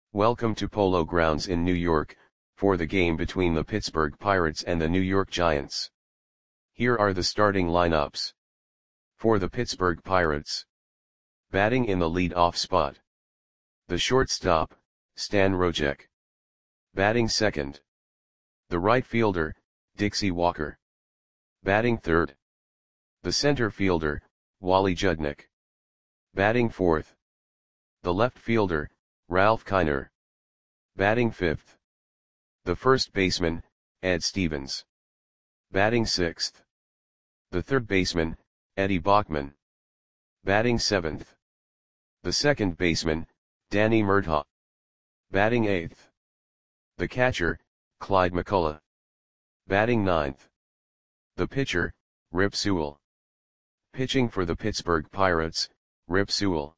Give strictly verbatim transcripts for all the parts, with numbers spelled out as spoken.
Welcome to Polo Grounds in New York, for the game between the Pittsburgh Pirates and the New York Giants. Here are the starting lineups. For the Pittsburgh Pirates. Batting in the lead-off spot. The shortstop, Stan Rojek. Batting second. The right fielder, Dixie Walker. Batting third. The center fielder, Wally Judnick. Batting fourth. The left fielder, Ralph Kiner. Batting fifth. The first baseman, Ed Stevens. Batting sixth. The third baseman, Eddie Bachman. Batting seventh. The second baseman, Danny Murtaugh. Batting eighth. The catcher, Clyde McCullough. Batting ninth. The pitcher, Rip Sewell. Pitching for the Pittsburgh Pirates, Rip Sewell.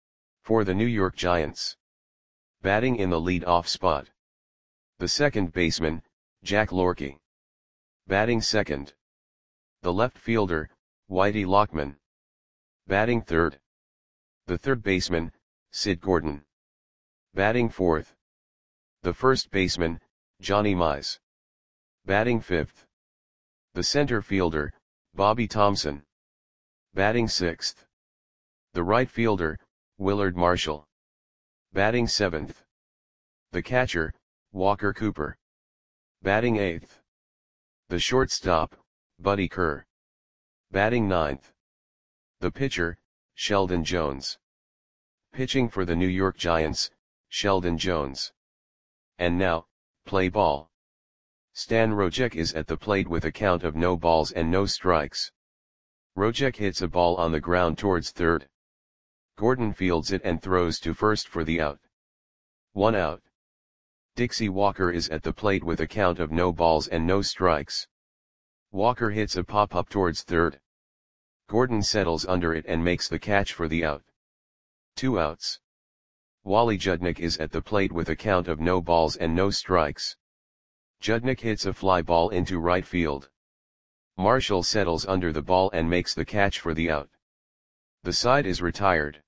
For the New York Giants. Batting in the lead-off spot. The second baseman, Jack Lorky. Batting second. The left fielder, Whitey Lockman. Batting third. The third baseman, Sid Gordon. Batting fourth. The first baseman, Johnny Mize. Batting fifth. The center fielder, Bobby Thomson. Batting sixth. The right fielder, Willard Marshall. Batting seventh. The catcher, Walker Cooper. Batting eighth. The shortstop, Buddy Kerr. Batting ninth. The pitcher, Sheldon Jones. Pitching for the New York Giants, Sheldon Jones. And now, play ball. Stan Rojek is at the plate with a count of no balls and no strikes. Rojek hits a ball on the ground towards third. Gordon fields it and throws to first for the out. One out. Dixie Walker is at the plate with a count of no balls and no strikes. Walker hits a pop-up towards third. Gordon settles under it and makes the catch for the out. Two outs. Wally Judnick is at the plate with a count of no balls and no strikes. Judnick hits a fly ball into right field. Marshall settles under the ball and makes the catch for the out. The side is retired.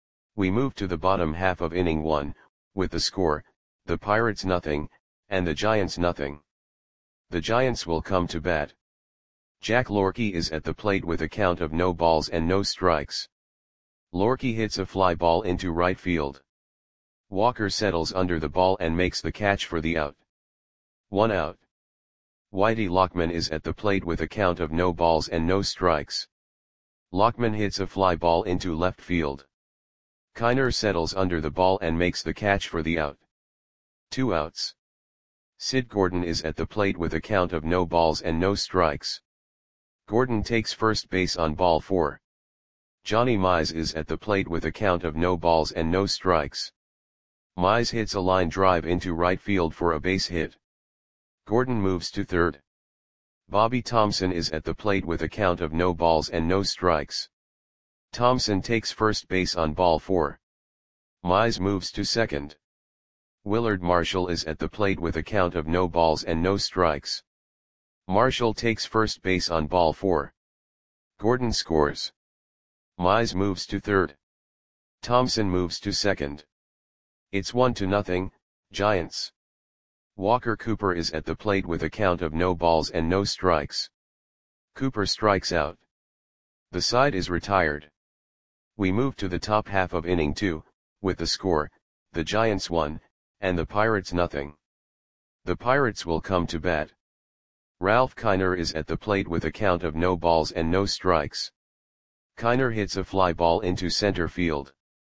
We move to the bottom half of inning one, with the score, the Pirates nothing, and the Giants nothing. The Giants will come to bat. Jack Lorky is at the plate with a count of no balls and no strikes. Lorky hits a fly ball into right field. Walker settles under the ball and makes the catch for the out. One out. Whitey Lockman is at the plate with a count of no balls and no strikes. Lockman hits a fly ball into left field. Kiner settles under the ball and makes the catch for the out. Two outs. Sid Gordon is at the plate with a count of no balls and no strikes. Gordon takes first base on ball four. Johnny Mize is at the plate with a count of no balls and no strikes. Mize hits a line drive into right field for a base hit. Gordon moves to third. Bobby Thomson is at the plate with a count of no balls and no strikes. Thomson takes first base on ball four. Mize moves to second. Willard Marshall is at the plate with a count of no balls and no strikes. Marshall takes first base on ball four. Gordon scores. Mize moves to third. Thomson moves to second. It's one to nothing, Giants. Walker Cooper is at the plate with a count of no balls and no strikes. Cooper strikes out. The side is retired. We move to the top half of inning two, with the score, the Giants one, and the Pirates nothing. The Pirates will come to bat. Ralph Kiner is at the plate with a count of no balls and no strikes. Kiner hits a fly ball into center field.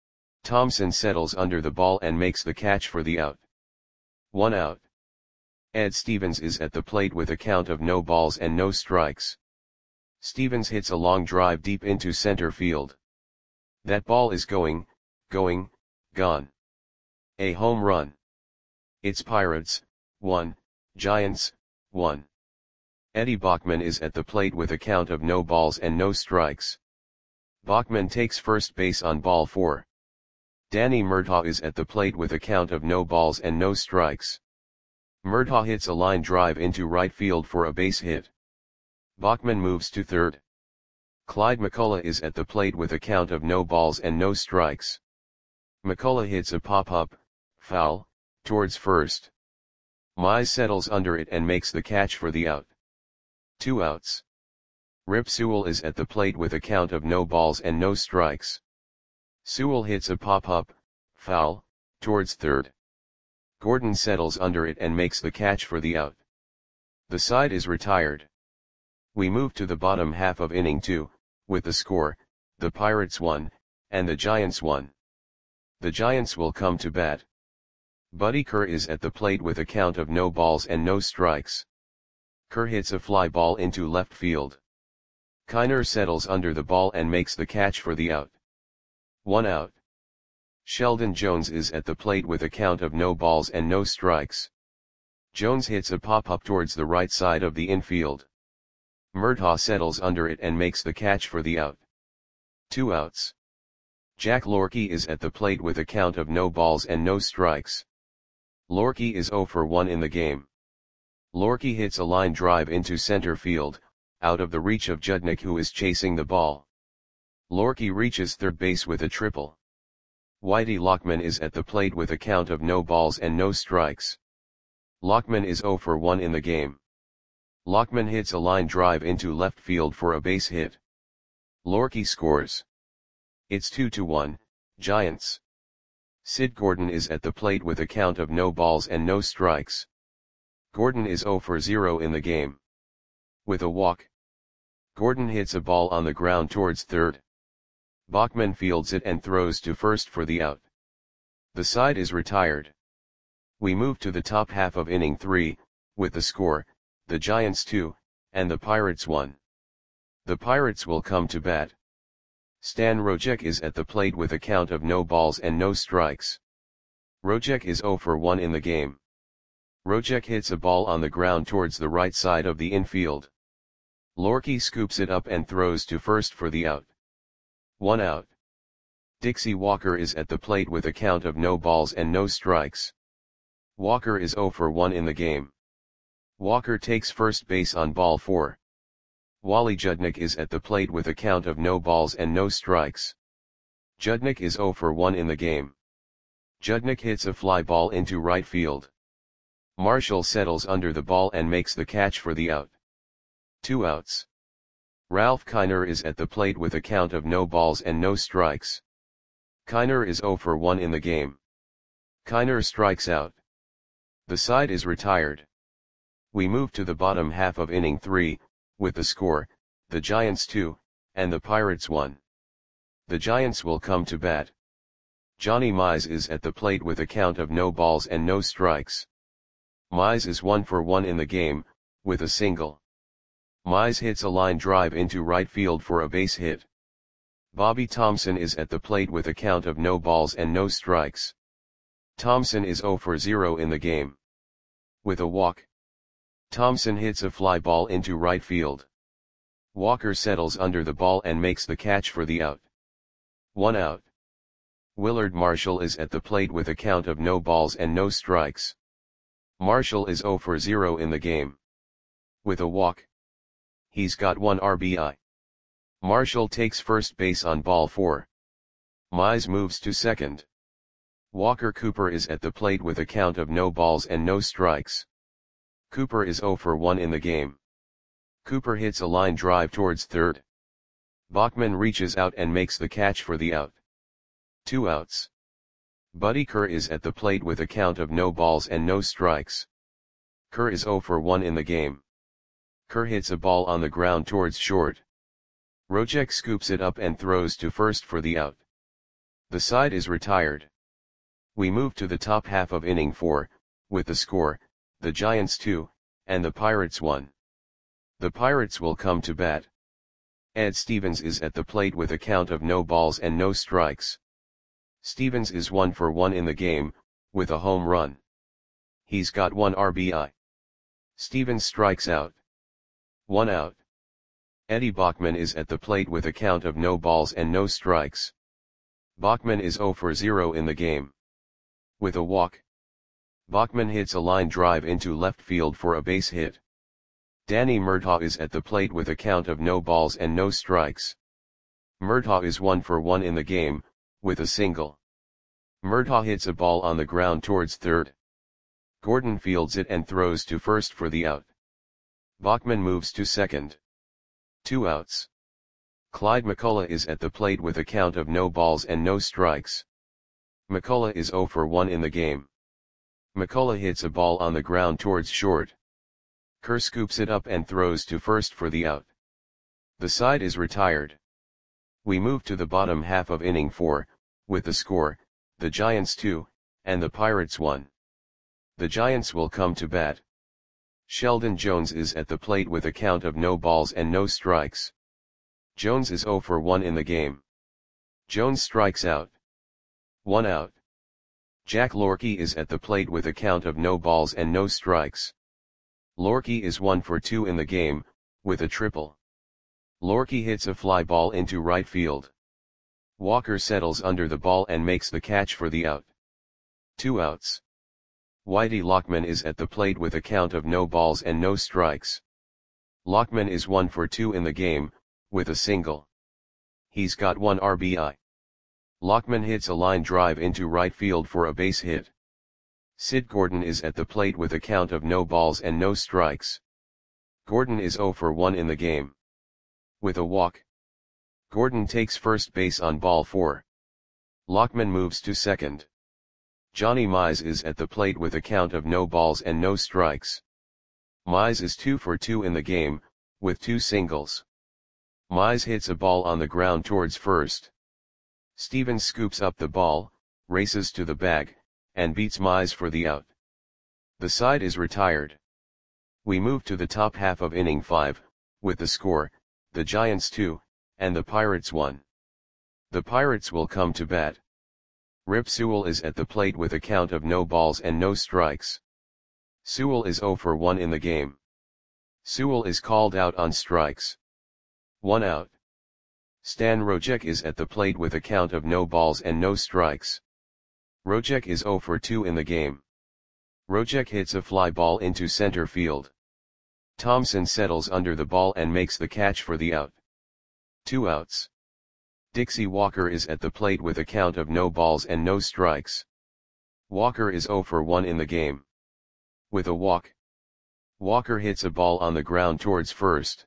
Thomson settles under the ball and makes the catch for the out. One out. Ed Stevens is at the plate with a count of no balls and no strikes. Stevens hits a long drive deep into center field. That ball is going, going, gone. A home run. It's Pirates, one, Giants, one. Eddie Bachman is at the plate with a count of no balls and no strikes. Bachman takes first base on ball four. Danny Murtaugh is at the plate with a count of no balls and no strikes. Murtaugh hits a line drive into right field for a base hit. Bachman moves to third. Clyde McCullough is at the plate with a count of no balls and no strikes. McCullough hits a pop-up, foul, towards first. Mize settles under it and makes the catch for the out. Two outs. Rip Sewell is at the plate with a count of no balls and no strikes. Sewell hits a pop-up, foul, towards third. Gordon settles under it and makes the catch for the out. The side is retired. We move to the bottom half of inning two, with the score, the Pirates won, and the Giants won. The Giants will come to bat. Buddy Kerr is at the plate with a count of no balls and no strikes. Kerr hits a fly ball into left field. Kiner settles under the ball and makes the catch for the out. One out. Sheldon Jones is at the plate with a count of no balls and no strikes. Jones hits a pop-up towards the right side of the infield. Murtaugh settles under it and makes the catch for the out. Two outs. Jack Lorky is at the plate with a count of no balls and no strikes. Lorky is oh for one in the game. Lorky hits a line drive into center field, out of the reach of Judnick, who is chasing the ball. Lorky reaches third base with a triple. Whitey Lockman is at the plate with a count of no balls and no strikes. Lockman is oh for one in the game. Lockman hits a line drive into left field for a base hit. Lorky scores. It's two to one, Giants. Sid Gordon is at the plate with a count of no balls and no strikes. Gordon is oh for zero in the game. With a walk. Gordon hits a ball on the ground towards third. Bachman fields it and throws to first for the out. The side is retired. We move to the top half of inning three, with the score, the Giants two, and the Pirates one. The Pirates will come to bat. Stan Rojek is at the plate with a count of no balls and no strikes. Rojek is oh for one in the game. Rojek hits a ball on the ground towards the right side of the infield. Lorky scoops it up and throws to first for the out. One out. Dixie Walker is at the plate with a count of no balls and no strikes. Walker is oh for one in the game. Walker takes first base on ball four. Wally Judnick is at the plate with a count of no balls and no strikes. Judnick is oh for one in the game. Judnick hits a fly ball into right field. Marshall settles under the ball and makes the catch for the out. Two outs. Ralph Kiner is at the plate with a count of no balls and no strikes. Kiner is oh for one in the game. Kiner strikes out. The side is retired. We move to the bottom half of inning three, with the score, the Giants two, and the Pirates one. The Giants will come to bat. Johnny Mize is at the plate with a count of no balls and no strikes. Mize is one for one in the game, with a single. Mize hits a line drive into right field for a base hit. Bobby Thompson is at the plate with a count of no balls and no strikes. Thompson is oh for zero in the game. With a walk. Thompson hits a fly ball into right field. Walker settles under the ball and makes the catch for the out. One out. Willard Marshall is at the plate with a count of no balls and no strikes. Marshall is oh for zero in the game. With a walk. He's got one R B I. Marshall takes first base on ball four. Mize moves to second. Walker Cooper is at the plate with a count of no balls and no strikes. Cooper is oh for one in the game. Cooper hits a line drive towards third. Bachman reaches out and makes the catch for the out. Two outs. Buddy Kerr is at the plate with a count of no balls and no strikes. Kerr is oh for one in the game. Kerr hits a ball on the ground towards short. Rojek scoops it up and throws to first for the out. The side is retired. We move to the top half of inning four, with the score, the Giants two, and the Pirates one. The Pirates will come to bat. Ed Stevens is at the plate with a count of no balls and no strikes. Stevens is one for one in the game, with a home run. He's got one R B I. Stevens strikes out. One out. Eddie Bachman is at the plate with a count of no balls and no strikes. Bachman is oh for zero in the game. With a walk. Bachman hits a line drive into left field for a base hit. Danny Murtaugh is at the plate with a count of no balls and no strikes. Murtaugh is one for one in the game, with a single. Murtaugh hits a ball on the ground towards third. Gordon fields it and throws to first for the out. Bachman moves to second. Two outs. Clyde McCullough is at the plate with a count of no balls and no strikes. McCullough is oh for one in the game. McCullough hits a ball on the ground towards short. Kerr scoops it up and throws to first for the out. The side is retired. We move to the bottom half of inning four, with the score, the Giants two, and the Pirates one. The Giants will come to bat. Sheldon Jones is at the plate with a count of no balls and no strikes. Jones is oh for one in the game. Jones strikes out. One out. Jack Lorky is at the plate with a count of no balls and no strikes. Lorky is one for two in the game, with a triple. Lorky hits a fly ball into right field. Walker settles under the ball and makes the catch for the out. Two outs. Whitey Lockman is at the plate with a count of no balls and no strikes. Lockman is one for two in the game, with a single. He's got one R B I. Lockman hits a line drive into right field for a base hit. Sid Gordon is at the plate with a count of no balls and no strikes. Gordon is oh for one in the game. With a walk. Gordon takes first base on ball four. Lockman moves to second. Johnny Mize is at the plate with a count of no balls and no strikes. Mize is two for two in the game, with two singles. Mize hits a ball on the ground towards first. Stevens scoops up the ball, races to the bag, and beats Mize for the out. The side is retired. We move to the top half of inning five, with the score, the Giants two, and the Pirates one. The Pirates will come to bat. Rip Sewell is at the plate with a count of no balls and no strikes. Sewell is oh for one in the game. Sewell is called out on strikes. One out. Stan Rojek is at the plate with a count of no balls and no strikes. Rojek is oh for two in the game. Rojek hits a fly ball into center field. Thompson settles under the ball and makes the catch for the out. Two outs. Dixie Walker is at the plate with a count of no balls and no strikes. Walker is oh for one in the game. With a walk. Walker hits a ball on the ground towards first.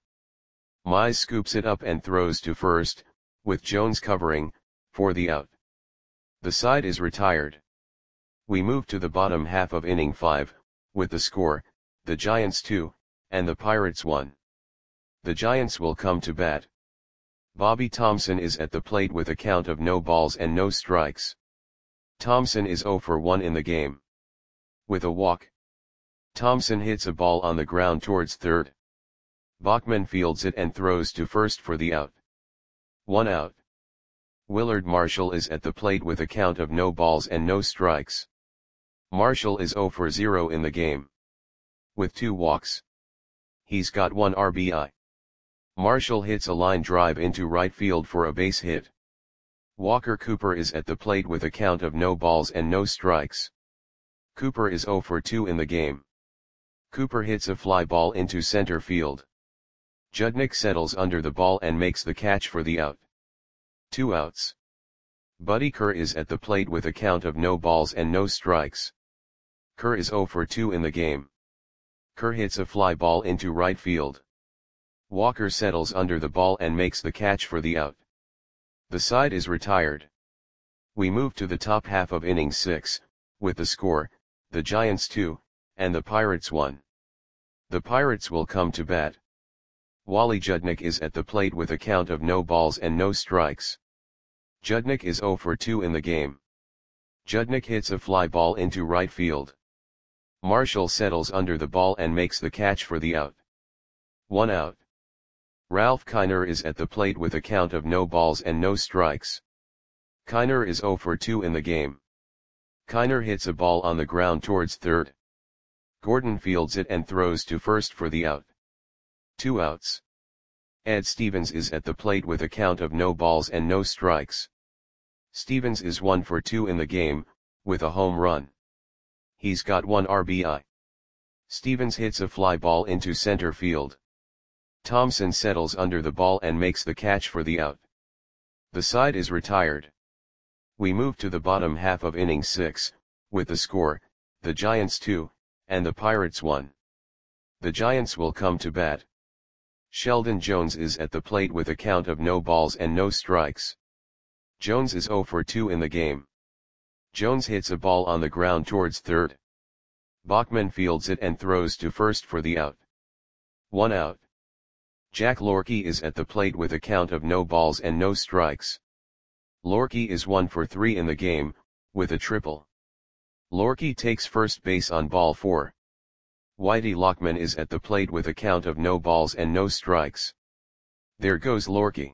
Mize scoops it up and throws to first, with Jones covering, for the out. The side is retired. We move to the bottom half of inning five, with the score, the Giants two, and the Pirates one. The Giants will come to bat. Bobby Thompson is at the plate with a count of no balls and no strikes. Thompson is oh for one in the game. With a walk. Thompson hits a ball on the ground towards third. Bachman fields it and throws to first for the out. One out. Willard Marshall is at the plate with a count of no balls and no strikes. Marshall is oh for zero in the game. With two walks. He's got one R B I. Marshall hits a line drive into right field for a base hit. Walker Cooper is at the plate with a count of no balls and no strikes. Cooper is oh for two in the game. Cooper hits a fly ball into center field. Judnick settles under the ball and makes the catch for the out. Two outs. Buddy Kerr is at the plate with a count of no balls and no strikes. Kerr is oh for two in the game. Kerr hits a fly ball into right field. Walker settles under the ball and makes the catch for the out. The side is retired. We move to the top half of inning six, with the score, the Giants two, and the Pirates one. The Pirates will come to bat. Wally Judnick is at the plate with a count of no balls and no strikes. Judnick is oh for two in the game. Judnick hits a fly ball into right field. Marshall settles under the ball and makes the catch for the out. One out. Ralph Kiner is at the plate with a count of no balls and no strikes. Kiner is oh for two in the game. Kiner hits a ball on the ground towards third. Gordon fields it and throws to first for the out. Two outs. Ed Stevens is at the plate with a count of no balls and no strikes. Stevens is one for two in the game, with a home run. He's got one R B I. Stevens hits a fly ball into center field. Thompson settles under the ball and makes the catch for the out. The side is retired. We move to the bottom half of inning six, with the score, the Giants two, and the Pirates one. The Giants will come to bat. Sheldon Jones is at the plate with a count of no balls and no strikes. Jones is oh for two in the game. Jones hits a ball on the ground towards third. Bachman fields it and throws to first for the out. One out. Jack Lorky is at the plate with a count of no balls and no strikes. Lorky is one for three in the game, with a triple. Lorky takes first base on ball four. Whitey Lockman is at the plate with a count of no balls and no strikes. There goes Lorky.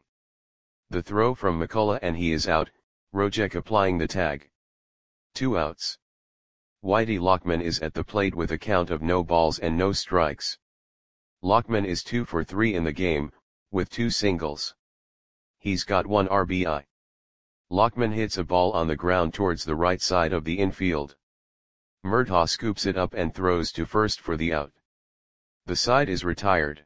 The throw from McCullough and he is out, Rojek applying the tag. Two outs. Whitey Lockman is at the plate with a count of no balls and no strikes. Lockman is two for three in the game, with two singles. He's got one R B I. Lockman hits a ball on the ground towards the right side of the infield. Murtaugh scoops it up and throws to first for the out. The side is retired.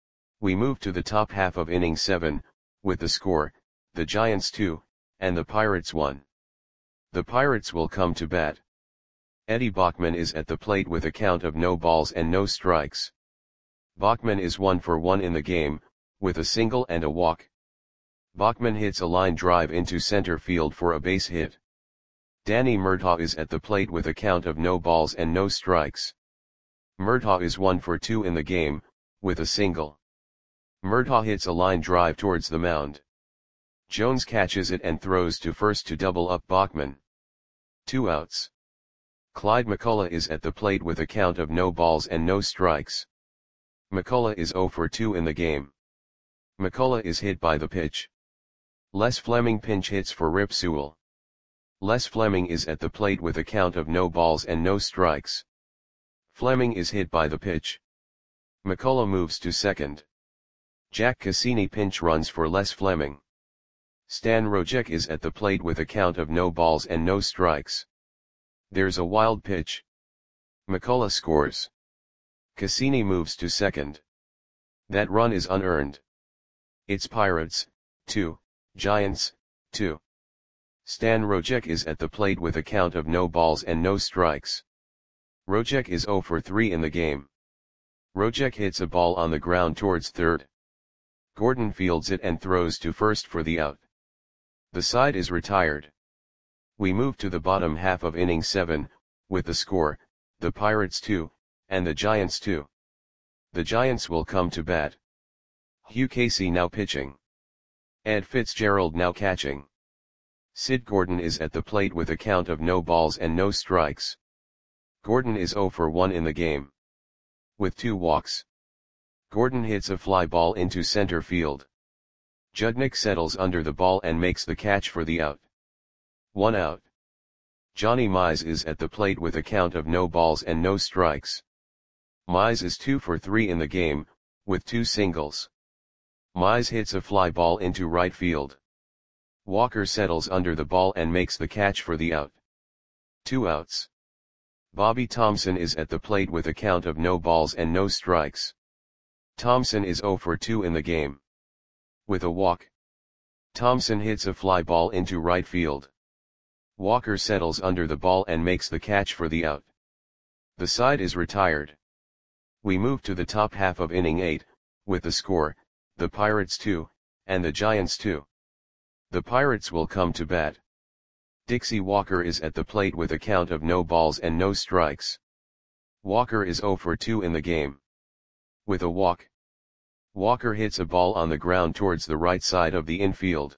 We move to the top half of inning seven, with the score, the Giants two, and the Pirates one. The Pirates will come to bat. Eddie Bachman is at the plate with a count of no balls and no strikes. Bachman is one for one in the game, with a single and a walk. Bachman hits a line drive into center field for a base hit. Danny Murtaugh is at the plate with a count of no balls and no strikes. Murtaugh is one for two in the game, with a single. Murtaugh hits a line drive towards the mound. Jones catches it and throws to first to double up Bachman. Two outs. Clyde McCullough is at the plate with a count of no balls and no strikes. McCullough is oh for two in the game. McCullough is hit by the pitch. Les Fleming pinch hits for Rip Sewell. Les Fleming is at the plate with a count of no balls and no strikes. Fleming is hit by the pitch. McCullough moves to second. Jack Cassini pinch runs for Les Fleming. Stan Rojek is at the plate with a count of no balls and no strikes. There's a wild pitch. McCullough scores. Cassini moves to second. That run is unearned. It's Pirates, two, Giants, two. Stan Rojek is at the plate with a count of no balls and no strikes. Rojek is oh for three in the game. Rojek hits a ball on the ground towards third. Gordon fields it and throws to first for the out. The side is retired. We move to the bottom half of inning seven, with the score, the Pirates two, and the Giants two. The Giants will come to bat. Hugh Casey now pitching. Ed Fitzgerald now catching. Sid Gordon is at the plate with a count of no balls and no strikes. Gordon is oh for one in the game. With two walks. Gordon hits a fly ball into center field. Judnick settles under the ball and makes the catch for the out. One out. Johnny Mize is at the plate with a count of no balls and no strikes. Mize is two for three in the game, with two singles. Mize hits a fly ball into right field. Walker settles under the ball and makes the catch for the out. Two outs. Bobby Thompson is at the plate with a count of no balls and no strikes. Thompson is oh for two in the game. With a walk. Thompson hits a fly ball into right field. Walker settles under the ball and makes the catch for the out. The side is retired. We move to the top half of inning eight, with the score, the Pirates two, and the Giants two. The Pirates will come to bat. Dixie Walker is at the plate with a count of no balls and no strikes. Walker is oh for two in the game. With a walk. Walker hits a ball on the ground towards the right side of the infield.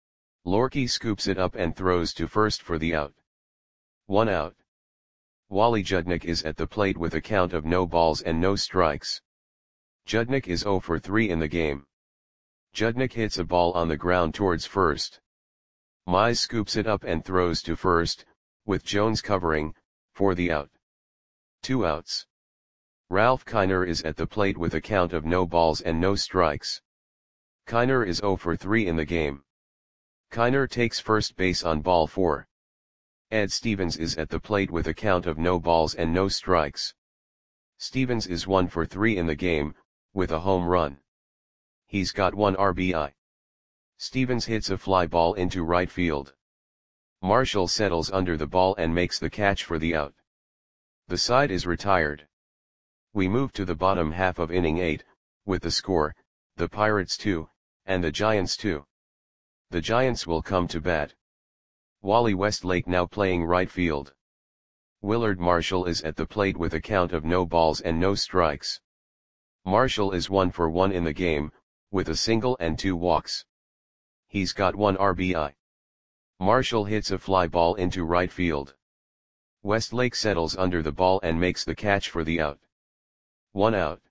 Lorky scoops it up and throws to first for the out. One out. Wally Judnick is at the plate with a count of no balls and no strikes. Judnick is oh for three in the game. Judnick hits a ball on the ground towards first. Mize scoops it up and throws to first, with Jones covering, for the out. Two outs. Ralph Kiner is at the plate with a count of no balls and no strikes. Kiner is oh for three in the game. Kiner takes first base on ball four. Ed Stevens is at the plate with a count of no balls and no strikes. Stevens is one for three in the game, with a home run. He's got one R B I. Stevens hits a fly ball into right field. Marshall settles under the ball and makes the catch for the out. The side is retired. We move to the bottom half of inning eight, with the score, the Pirates two, and the Giants two. The Giants will come to bat. Wally Westlake now playing right field. Willard Marshall is at the plate with a count of no balls and no strikes. Marshall is one for one in the game, with a single and two walks. He's got one R B I. Marshall hits a fly ball into right field. Westlake settles under the ball and makes the catch for the out. One out.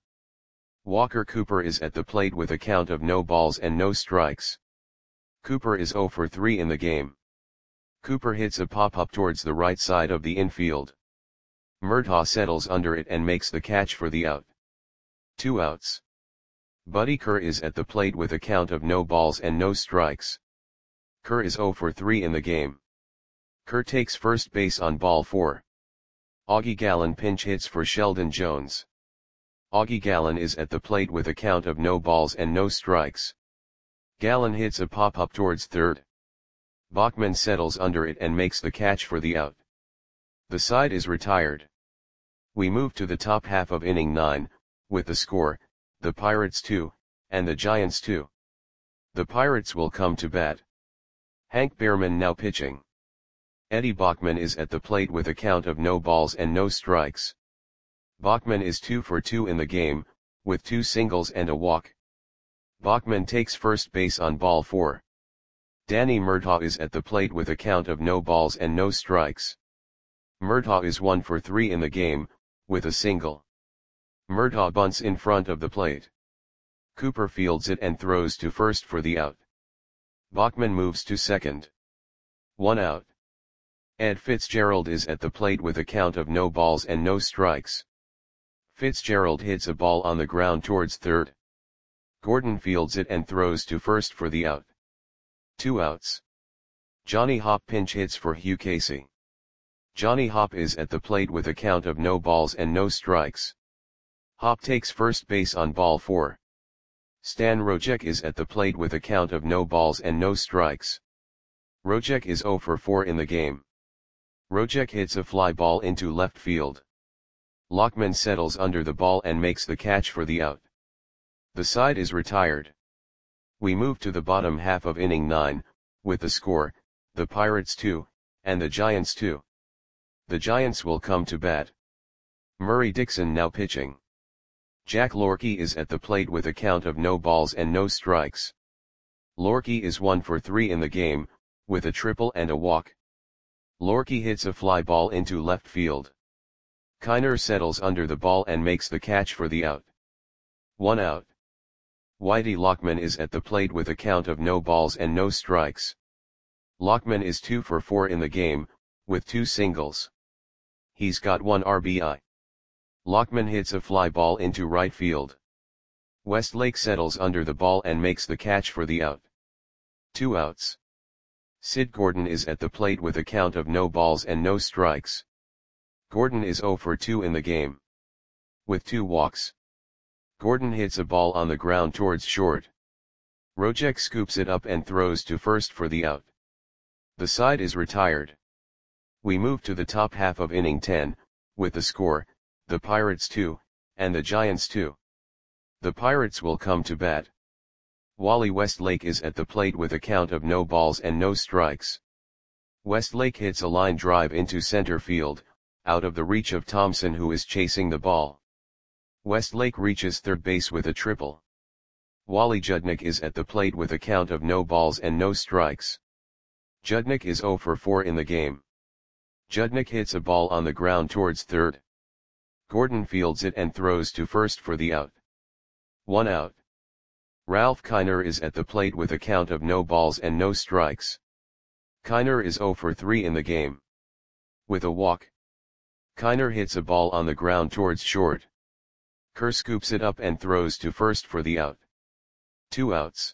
Walker Cooper is at the plate with a count of no balls and no strikes. Cooper is zero for three in the game. Cooper hits a pop-up towards the right side of the infield. Murtaugh settles under it and makes the catch for the out. Two outs. Buddy Kerr is at the plate with a count of no balls and no strikes. Kerr is zero for three in the game. Kerr takes first base on ball four. Augie Gallen pinch hits for Sheldon Jones. Augie Gallen is at the plate with a count of no balls and no strikes. Gallen hits a pop-up towards third. Bachman settles under it and makes the catch for the out. The side is retired. We move to the top half of inning nine, with the score, the Pirates two, and the Giants two. The Pirates will come to bat. Hank Behrman now pitching. Eddie Bachman is at the plate with a count of no balls and no strikes. Bachman is two for two in the game, with two singles and a walk. Bachman takes first base on ball four. Danny Murtaugh is at the plate with a count of no balls and no strikes. Murtaugh is one for three in the game, with a single. Murtaugh bunts in front of the plate. Cooper fields it and throws to first for the out. Bachman moves to second. One out. Ed Fitzgerald is at the plate with a count of no balls and no strikes. Fitzgerald hits a ball on the ground towards third. Gordon fields it and throws to first for the out. Two outs. Johnny Hopp pinch hits for Hugh Casey. Johnny Hopp is at the plate with a count of no balls and no strikes. Hopp takes first base on ball four. Stan Rojek is at the plate with a count of no balls and no strikes. Rojek is zero for four in the game. Rojek hits a fly ball into left field. Lockman settles under the ball and makes the catch for the out. The side is retired. We move to the bottom half of inning nine, with the score, the Pirates two, and the Giants two. The Giants will come to bat. Murray Dixon now pitching. Jack Lorkie is at the plate with a count of no balls and no strikes. Lorkie is one for three in the game, with a triple and a walk. Lorkie hits a fly ball into left field. Kiner settles under the ball and makes the catch for the out. One out. Whitey Lockman is at the plate with a count of no balls and no strikes. Lockman is two for four in the game, with two singles. He's got one R B I. Lockman hits a fly ball into right field. Westlake settles under the ball and makes the catch for the out. Two outs. Sid Gordon is at the plate with a count of no balls and no strikes. Gordon is zero for two in the game. With two walks. Gordon hits a ball on the ground towards short. Rojek scoops it up and throws to first for the out. The side is retired. We move to the top half of inning ten, with the score, the Pirates two, and the Giants two. The Pirates will come to bat. Wally Westlake is at the plate with a count of no balls and no strikes. Westlake hits a line drive into center field, out of the reach of Thompson, who is chasing the ball. Westlake reaches third base with a triple. Wally Judnick is at the plate with a count of no balls and no strikes. Judnick is zero for four in the game. Judnick hits a ball on the ground towards third. Gordon fields it and throws to first for the out. One out. Ralph Kiner is at the plate with a count of no balls and no strikes. Kiner is zero for three in the game. With a walk. Kiner hits a ball on the ground towards short. Kerr scoops it up and throws to first for the out. Two outs.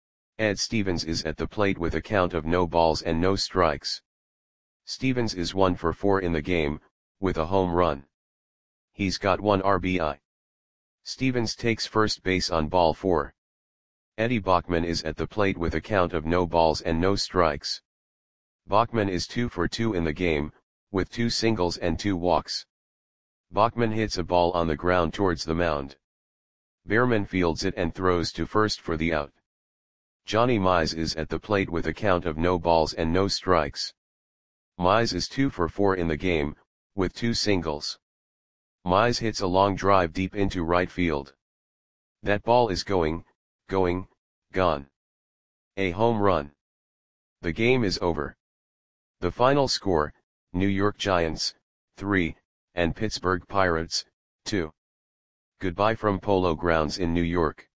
Ed Stevens is at the plate with a count of no balls and no strikes. Stevens is one for four in the game, with a home run. He's got one R B I. Stevens takes first base on ball four. Eddie Bachman is at the plate with a count of no balls and no strikes. Bachman is two for two in the game, with two singles and two walks. Bachman hits a ball on the ground towards the mound. Behrman fields it and throws to first for the out. Johnny Mize is at the plate with a count of no balls and no strikes. Mize is two for four in the game, with two singles. Mize hits a long drive deep into right field. That ball is going, going, gone. A home run. The game is over. The final score, New York Giants, three, and Pittsburgh Pirates, two. Goodbye from Polo Grounds in New York.